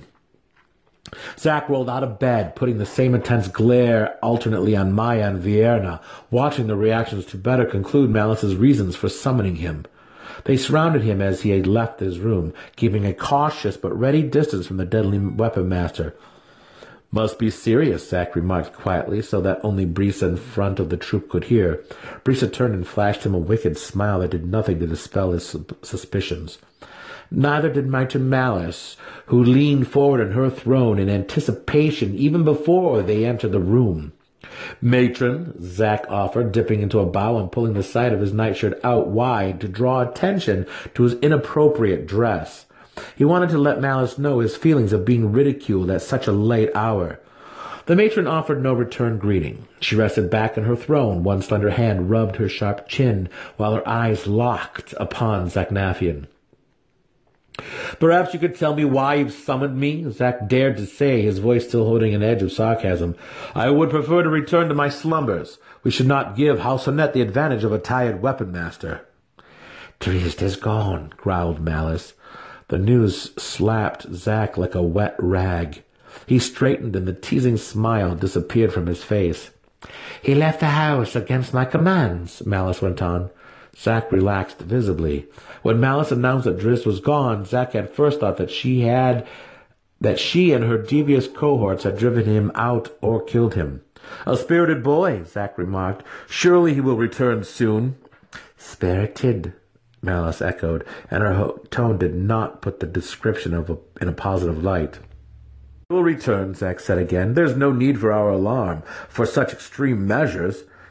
Zack rolled out of bed, putting the same intense glare alternately on Maya and Vierna, watching their reactions to better conclude Malice's reasons for summoning him. They surrounded him as he had left his room, keeping a cautious but ready distance from the deadly weapon master. "Must be serious," Zack remarked quietly, so that only Brisa in front of the troop could hear. Brisa turned and flashed him a wicked smile that did nothing to dispel his su- suspicions. Neither did Matron Malice, who leaned forward on her throne in anticipation even before they entered the room. "Matron," Zack offered, dipping into a bow and pulling the side of his nightshirt out wide to draw attention to his inappropriate dress. He wanted to let Malice know his feelings of being ridiculed at such a late hour. The matron offered no return greeting. She rested back on her throne, one slender hand rubbed her sharp chin, while her eyes locked upon Zaknafion. "Perhaps you could tell me why you've summoned me?" Zack dared to say, his voice still holding an edge of sarcasm. "I would prefer to return to my slumbers. We should not give House Annette the advantage of a tired weapon master." "Drizzt is gone," growled Malice. The news slapped Zack like a wet rag. He straightened and the teasing smile disappeared from his face. "He left the house against my commands," Malice went on. Zack relaxed visibly. When Malice announced that Drizzt was gone, Zack at first thought that she had, that she and her devious cohorts had driven him out or killed him. "A spirited boy," Zack remarked. "Surely he will return soon." "Spirited," Malice echoed, and her ho- tone did not put the description of a, in a positive light. "He will return," Zack said again. "There's no need for our alarm, for such extreme measures.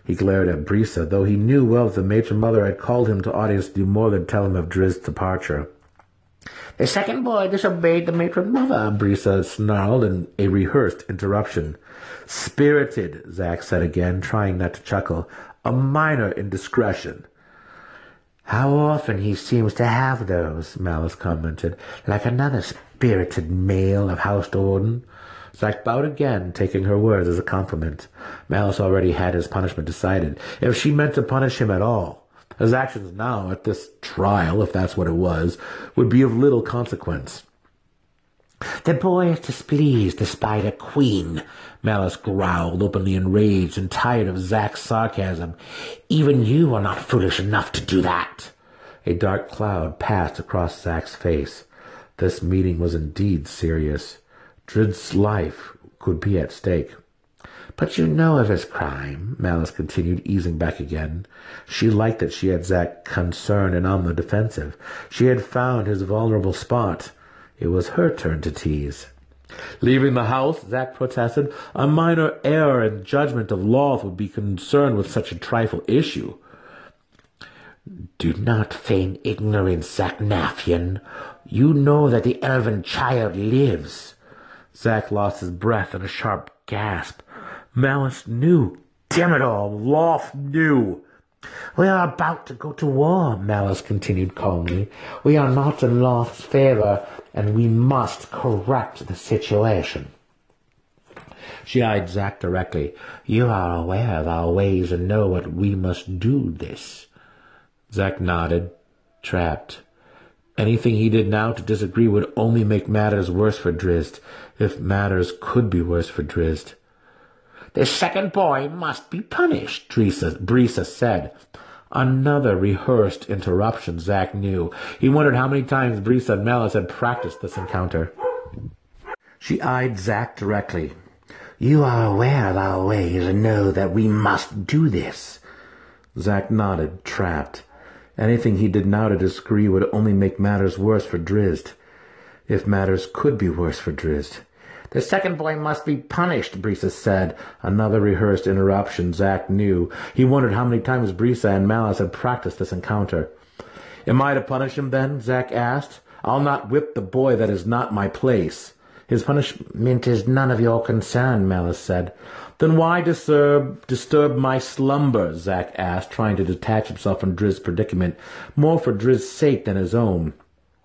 He glared at Brisa, though he knew well that the matron mother had called him to audience to do more than tell him of Drizzt's departure. The second boy disobeyed the matron mother, Brisa snarled in a rehearsed interruption. Spirited, Zack said again, trying not to chuckle. A minor indiscretion. How often he seems to have those, Malice commented, like another spirited male of House Do'Urden. Zack bowed again, taking her words as a compliment. Malice already had his punishment decided, if she meant to punish him at all. His actions now, at this trial, if that's what it was, would be of little consequence. The boy is displeased to spite a queen, Malice growled, openly enraged and tired of Zack's sarcasm. Even you are not foolish enough to do that. A dark cloud passed across Zack's face. This meeting was indeed serious. Drizzt's life could be at stake. But you know of his crime, Malice continued, easing back again. She liked that she had Zack concerned and on the defensive. She had found his vulnerable spot. It was her turn to tease. Leaving the house, Zack protested. A minor error in judgment of Lolth would be concerned with such a trifle issue. Do not feign ignorance, Zaknaffian. You know that the elven child lives. Zack lost his breath in a sharp gasp. Malice knew. Damn it all, Lolth knew. We are about to go to war, Malice continued calmly. We are not in Lolth's favor, and we must correct the situation. She eyed Zack directly. You are aware of our ways and know what we must do this. Zack nodded, trapped. Anything he did now to disagree would only make matters worse for Drizzt, if matters could be worse for Drizzt. The second boy must be punished, Brisa, Brisa said. Another rehearsed interruption, Zack knew. He wondered how many times Brisa and Malice had practiced this encounter. She eyed Zack directly. You are aware of our ways and know that we must do this. Zack nodded, trapped. Anything he did now to disagree would only make matters worse for Drizzt, if matters could be worse for Drizzt. The second boy must be punished, Brisa said. Another rehearsed interruption, Zack knew. He wondered how many times Brisa and Malice had practiced this encounter. Am I to punish him, then? Zack asked. I'll not whip the boy. That is not my place. His punishment is none of your concern, Malice said. Then why disturb, disturb my slumber? Zack asked, trying to detach himself from Drizzt's predicament, more for Drizzt's sake than his own.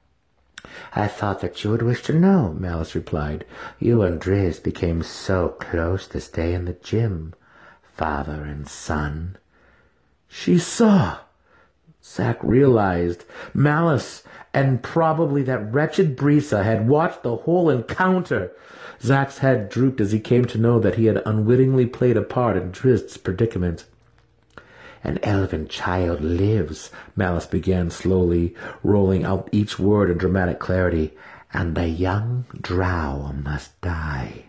I thought that you would wish to know, Malice replied. You and Drizzt became so close this day in the gym, father and son. She saw. Zack realized Malice and probably that wretched Brisa had watched the whole encounter. Zack's head drooped as he came to know that he had unwittingly played a part in Drizzt's predicament. An elven child lives, Malice began slowly, rolling out each word in dramatic clarity, and the young drow must die.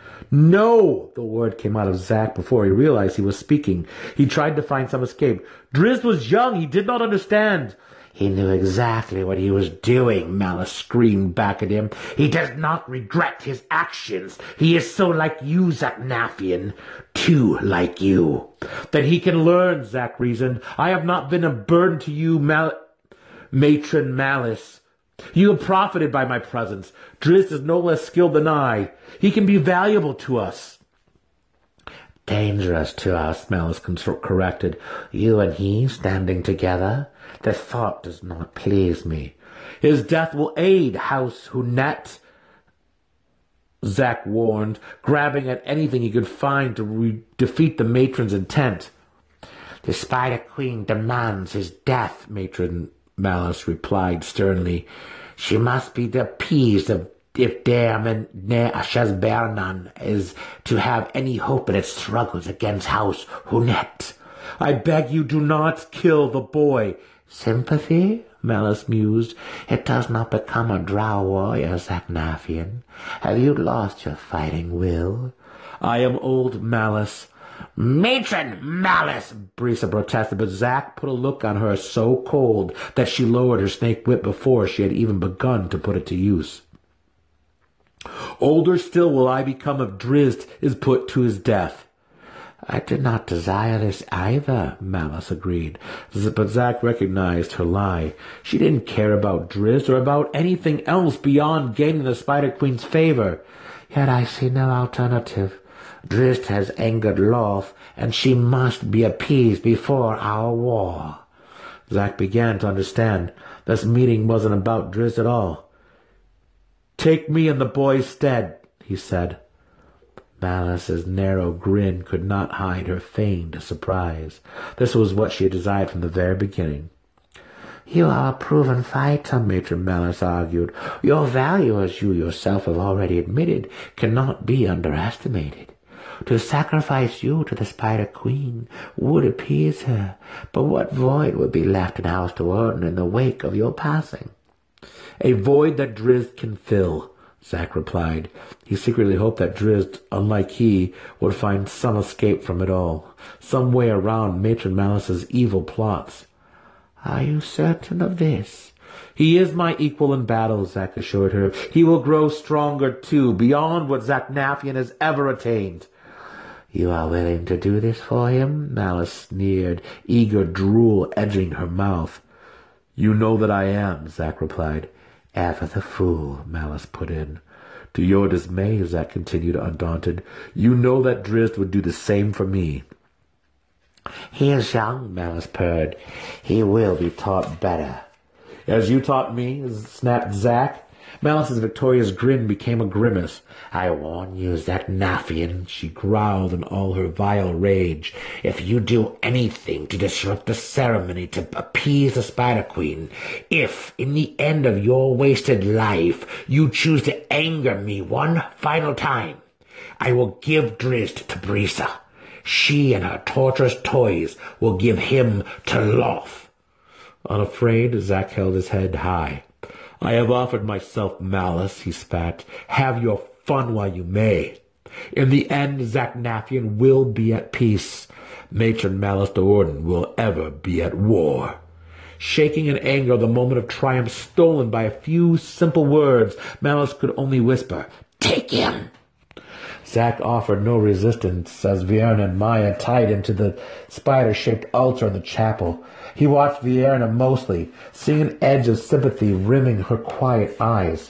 No! The word came out of Zack before he realized he was speaking. He tried to find some escape. Drizzt was young. He did not understand. He knew exactly what he was doing, Malice screamed back at him. He does not regret his actions. He is so like you, Zaknaffian. Too like you. Then he can learn, Zack reasoned. I have not been a burden to you, Mal- Matron Malice. You have profited by my presence. Drizzt is no less skilled than I. He can be valuable to us. Dangerous to us, Malice corrected. You and he standing together? The thought does not please me. His death will aid House Hun'ett, Zack warned, grabbing at anything he could find to re- defeat the matron's intent. The Spider Queen demands his death, Matron Malice replied sternly. She must be appeased if, if Daemon Shazbernan is to have any hope in its struggles against House Hun'ett. I beg you, do not kill the boy. Sympathy? Malice mused. It does not become a drow warrior, Zaknaffian. Have you lost your fighting will? I am old, Malice. Matron Malice, Brisa protested, but Zack put a look on her so cold that she lowered her snake whip before she had even begun to put it to use. Older still will I become if Drizzt is put to his death. I did not desire this either, Malice agreed. But Zack recognized her lie. She didn't care about Drizzt or about anything else beyond gaining the Spider Queen's favor. Yet I see no alternative. Drizzt has angered Lolth, and she must be appeased before our war. Zack began to understand. This meeting wasn't about Drizzt at all. Take me in the boy's stead, he said. Malice's narrow grin could not hide her feigned surprise. This was what she had desired from the very beginning. You are a proven fighter, Matron Malice argued. Your value, as you yourself have already admitted, cannot be underestimated. To sacrifice you to the Spider Queen would appease her, but what void would be left in House Do'Urden in the wake of your passing? A void that Drizzt can fill, Zack replied. He secretly hoped that Drizzt, unlike he, would find some escape from it all, some way around Matron Malice's evil plots. Are you certain of this? He is my equal in battle, Zack assured her. He will grow stronger, too, beyond what Zaknaffian has ever attained. You are willing to do this for him? Malice sneered, eager drool edging her mouth. You know that I am, Zack replied. Ever the fool, Malice put in. To your dismay, Zack continued undaunted, you know that Drizzt would do the same for me. He is young, Malice purred. He will be taught better. As you taught me, snapped Zack. Malice's victorious grin became a grimace. I warn you, Zaknaffian, she growled in all her vile rage. If you do anything to disrupt the ceremony to appease the Spider Queen, if, in the end of your wasted life, you choose to anger me one final time, I will give Drizzt to Brisa. She and her torturous toys will give him to Lolth. Unafraid, Zack held his head high. I have offered myself, Malice, he spat. Have your fun while you may. In the end, Zaknaffian will be at peace. Matron Malice Do'Urden will ever be at war. Shaking in anger, the moment of triumph stolen by a few simple words, Malice could only whisper, Take him! Zack offered no resistance as Vierna and Maya tied him to the spider-shaped altar in the chapel. He watched Vierna mostly, seeing an edge of sympathy rimming her quiet eyes.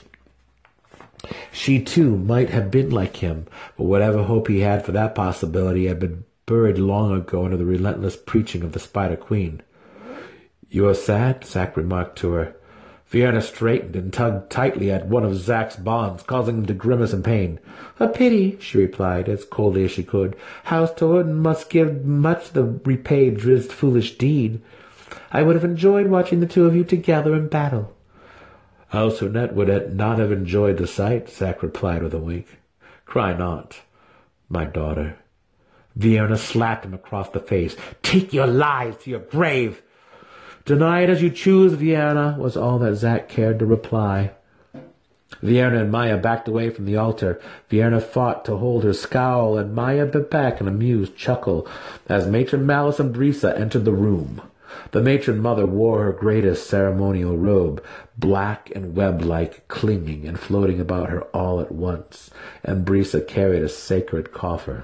She, too, might have been like him, but whatever hope he had for that possibility had been buried long ago under the relentless preaching of the Spider Queen. You are sad? Zack remarked to her. Vierna straightened and tugged tightly at one of Zack's bonds, causing him to grimace in pain. A pity, she replied, as coldly as she could. House Do'Urden must give much to repay Drizzt's foolish deed. I would have enjoyed watching the two of you together in battle. House Hurnet would not have enjoyed the sight, Zack replied with a wink. Cry not, my daughter. Vierna slapped him across the face. Take your lies to your grave! Deny it as you choose, Vierna, was all that Zack cared to reply. Vierna and Maya backed away from the altar. Vierna fought to hold her scowl, and Maya bit back an amused chuckle as Matron Malice and Brisa entered the room. The matron mother wore her greatest ceremonial robe, black and web-like, clinging and floating about her all at once, and Brisa carried a sacred coffer.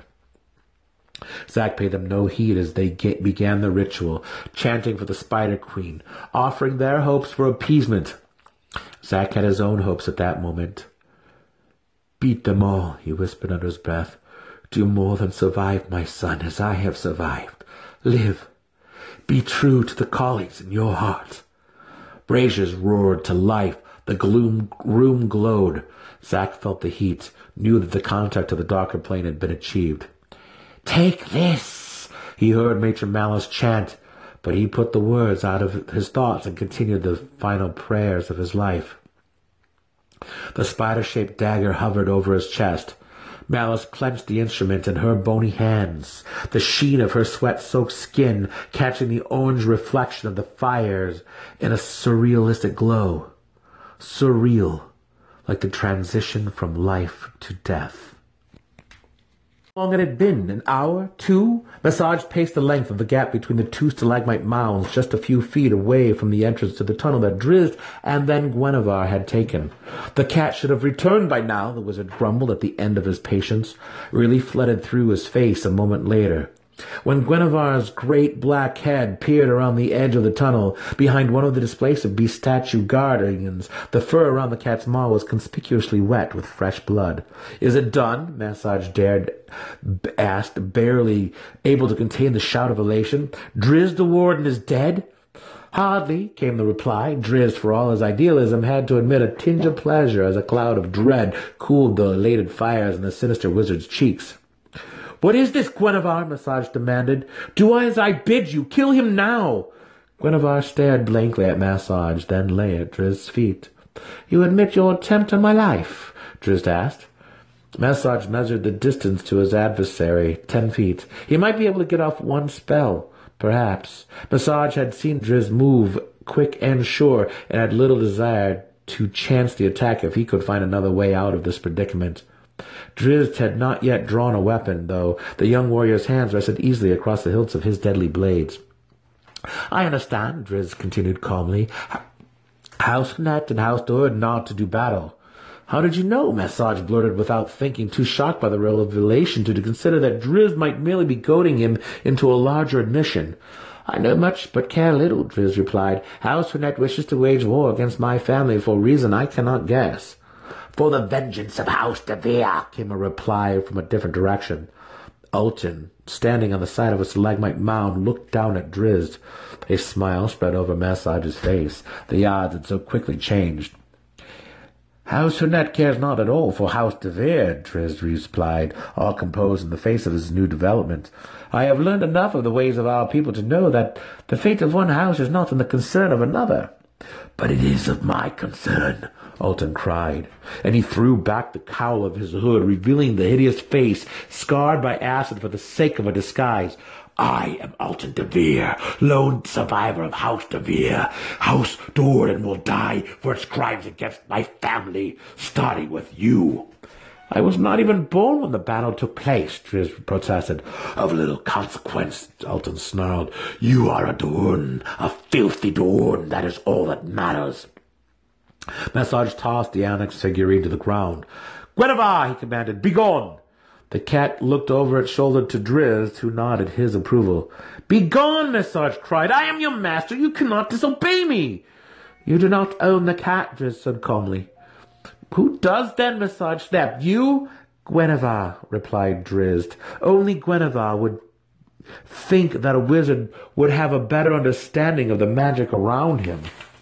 Zack paid them no heed as they get, began the ritual, chanting for the Spider Queen, offering their hopes for appeasement. Zack had his own hopes at that moment. Beat them all, he whispered under his breath. Do more than survive, my son, as I have survived. Live. Be true to the callings in your heart. Braziers roared to life. The gloom room glowed. Zack felt the heat, knew that the contact of the darker plane had been achieved. Take this, he heard Matron Malice chant, but he put the words out of his thoughts and continued the final prayers of his life. The spider-shaped dagger hovered over his chest. Malice clenched the instrument in her bony hands, the sheen of her sweat-soaked skin catching the orange reflection of the fires in a surrealistic glow. Surreal, like the transition from life to death. How long had it been? An hour? Two? Massage paced the length of the gap between the two stalagmite mounds, just a few feet away from the entrance to the tunnel that Drizzt and then Guenhwyvar had taken. The cat should have returned by now, the wizard grumbled at the end of his patience. Relief flooded through his face a moment later. When Guenhwyvar's great black head peered around the edge of the tunnel, behind one of the displays of beast statue guardians, the fur around the cat's maw was conspicuously wet with fresh blood. "Is it done?" Massage dared asked, barely able to contain the shout of elation. "Drizzt the Warden is dead?" "Hardly," came the reply. Drizzt, for all his idealism, had to admit a tinge of pleasure as a cloud of dread cooled the elated fires in the sinister wizard's cheeks. "What is this, Guenhwyvar?" Massage demanded. "Do as I bid you. Kill him now." Guenhwyvar stared blankly at Massage, then lay at Drizzt's feet. "You admit your attempt on my life?" Drizzt asked. Massage measured the distance to his adversary, ten feet. He might be able to get off one spell, perhaps. Massage had seen Drizzt move quick and sure, and had little desire to chance the attack if he could find another way out of this predicament. Drizzt had not yet drawn a weapon, though the young warrior's hands rested easily across the hilts of his deadly blades. "I understand," Drizzt continued calmly. "House Net and House Do'Urden ought to do battle." "How did you know?" Massage blurted without thinking, too shocked by the revelation to consider that Drizzt might merely be goading him into a larger admission. "I know much, but care little," Drizzt replied. "House Net wishes to wage war against my family for a reason I cannot guess." "For the vengeance of House de Vere," came a reply from a different direction. Alton, standing on the side of a stalagmite mound, looked down at Drizzt. A smile spread over Massage's face. The odds had so quickly changed. "House Hunett cares not at all for House de Vere," Drizzt replied, all composed in the face of his new development. "I have learned enough of the ways of our people to know that the fate of one house is not in the concern of another." "But it is of my concern," Alton cried, and he threw back the cowl of his hood, revealing the hideous face, scarred by acid for the sake of a disguise. "I am Alton de Vere, lone survivor of House de Vere. House Do'Urden will die for its crimes against my family, starting with you." "I was not even born when the battle took place," Drizzt protested. "Of little consequence," Alton snarled. "You are a Do'Urden, a filthy Do'Urden. That is all that matters." Massage tossed the onyx figurine to the ground. "Guenhwyvar," he commanded, "begone!" The cat looked over its shoulder to Drizzt, who nodded his approval. "Begone!" Massage cried. "I am your master. You cannot disobey me." "You do not own the cat," Drizzt said calmly. "Who does then?" Massage snapped. "You?" "Guenhwyvar," replied Drizzt. "Only Guenhwyvar would think that a wizard would have a better understanding of the magic around him."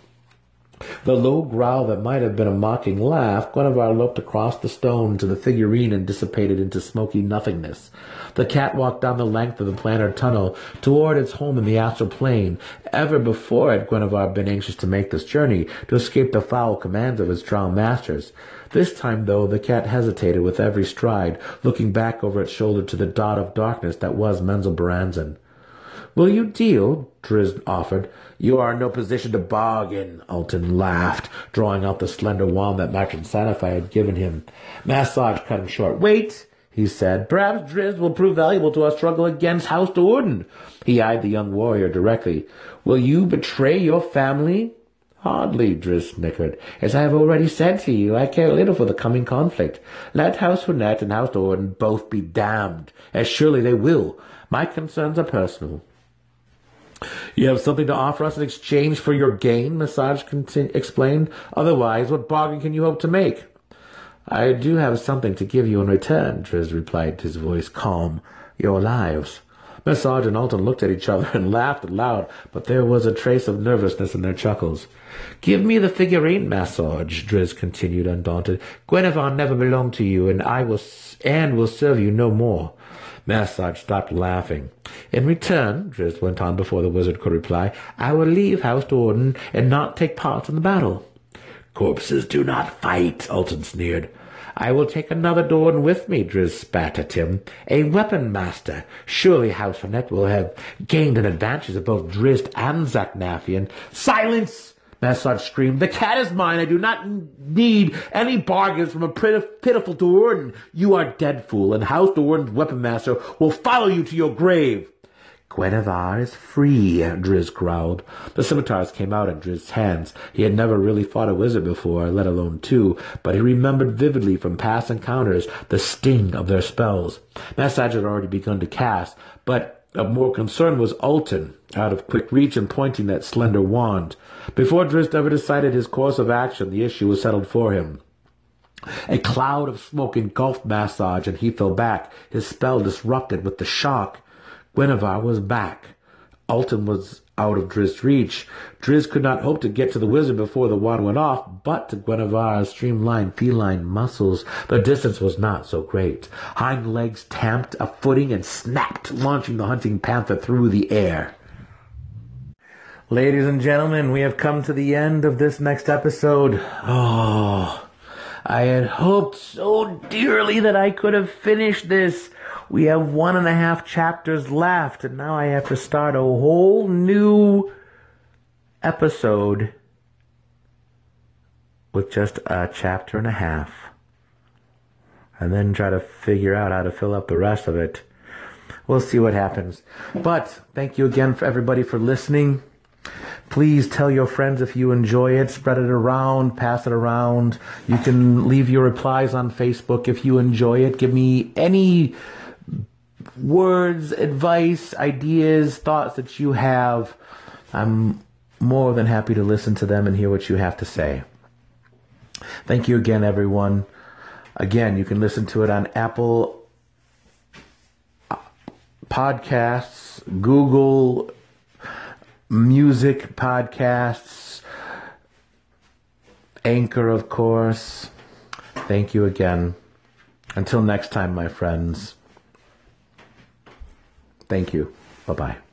The low growl that might have been a mocking laugh, Guenhwyvar looked across the stone to the figurine and dissipated into smoky nothingness. The cat walked down the length of the planar tunnel toward its home in the astral plane. Ever before had Guenhwyvar been anxious to make this journey, to escape the foul commands of his drowned masters. This time, though, the cat hesitated with every stride, looking back over its shoulder to the dot of darkness that was Menzoberranzan. "Will you deal?" Drizzt offered. "You are in no position to bargain," Alton laughed, drawing out the slender wand that Matron Sanify had given him. Massage cut him short. "Wait," he said. "Perhaps Drizzt will prove valuable to our struggle against House Do'Urden." He eyed the young warrior directly. "Will you betray your family?" "Hardly," Drizzt snickered. "As I have already said to you, I care little for the coming conflict. Let House Hunett and House Do'Urden both be damned, as surely they will. My concerns are personal." "You have something to offer us in exchange for your gain," Massage explained. "Otherwise, what bargain can you hope to make?" "I do have something to give you in return," Drizzt replied, his voice calm. "Your lives." Massage and Alton looked at each other and laughed aloud, but there was a trace of nervousness in their chuckles. "Give me the figurine, Massage," Drizzt continued, undaunted. "Guenhwyvar never belonged to you, and I will and will serve you no more." Massage stopped laughing. "In return," Drizzt went on before the wizard could reply, "I will leave House Do'Urden and not take part in the battle." "Corpses do not fight," Alton sneered. "I will take another Do'Urden with me," Drizzt spat at him. "A weapon master. Surely House Hunett will have gained an advantage of both Drizzt and Zaknaffian." "Silence!" Massage screamed, "The cat is mine. I do not need any bargains from a pitiful Duerden. You are dead, fool, and House Duerden's weapon master will follow you to your grave." "Guinevere is free," Drizzt growled. The scimitars came out in Drizzt's hands. He had never really fought a wizard before, let alone two, but he remembered vividly from past encounters the sting of their spells. Massage had already begun to cast, but of more concern was Alton, out of quick reach and pointing that slender wand. Before Drizzt ever decided his course of action, the issue was settled for him. A cloud of smoke engulfed Massage, and he fell back, his spell disrupted with the shock. Guinevere was back. Alton was out of Drizzt's reach. Drizzt could not hope to get to the wizard before the wand went off, but to Guinevere's streamlined feline muscles, the distance was not so great. Hind legs tamped a footing and snapped, launching the hunting panther through the air. Ladies and gentlemen, we have come to the end of this next episode. Oh, I had hoped so dearly that I could have finished this. We have one and a half chapters left, and now I have to start a whole new episode with just a chapter and a half. And then try to figure out how to fill up the rest of it. We'll see what happens. But thank you again for everybody for listening. Please tell your friends if you enjoy it. Spread it around. Pass it around. You can leave your replies on Facebook if you enjoy it. Give me any words, advice, ideas, thoughts that you have. I'm more than happy to listen to them and hear what you have to say. Thank you again, everyone. Again, you can listen to it on Apple Podcasts, Google Music Podcasts, Anchor, of course. Thank you again. Until next time, my friends. Thank you. Bye-bye.